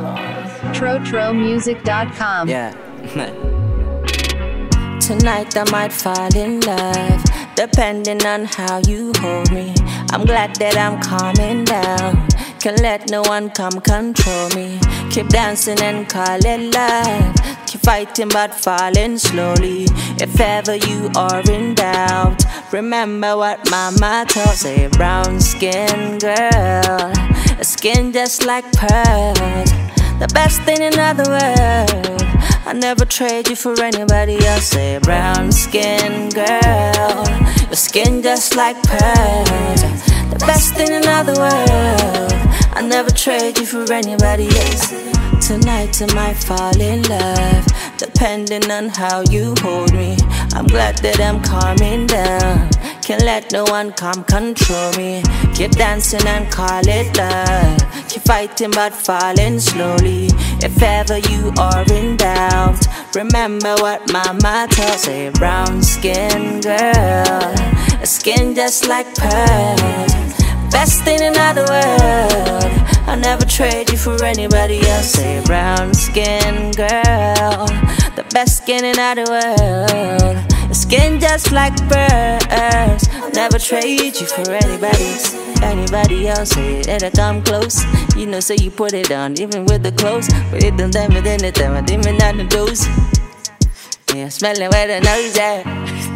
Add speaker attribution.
Speaker 1: TroTroMusic.com.
Speaker 2: Yeah.
Speaker 3: Tonight I might fall in love, depending on how you hold me. I'm glad that I'm calming down. Can't let no one come control me. Keep dancing and call it love. Keep fighting but falling slowly. If ever you are in doubt, remember what mama told. Say brown skin girl, a skin just like pearls, the best thing in the world. I never trade you for anybody else. Say brown skin girl, your skin just like pearls, the best thing in the world. I never trade you for anybody else. Tonight I might fall in love, depending on how you hold me. I'm glad that I'm calming down. Can't let no one come control me. Keep dancing and call it love. Keep fighting but falling slowly. If ever you are in doubt, remember what mama told. Say brown skin girl, a skin just like pearls, best thing in the world. I never trade you for anybody else. Say brown skin girl, the best skin in the world. Your skin just like pearls. Never trade you for anybody else. Say it'll come close. You know, so you put it on, even with the clothes. But it don't damn it anytime. I didn't even know the dose. Yeah, smelling where the nose at.